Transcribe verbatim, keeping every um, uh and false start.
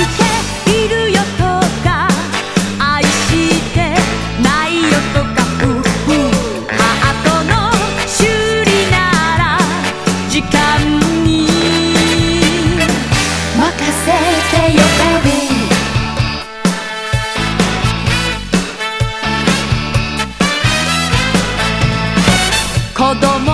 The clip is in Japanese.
しているよとか愛してないよとかふうふうハートの修理なら時間に任せてよベビー子供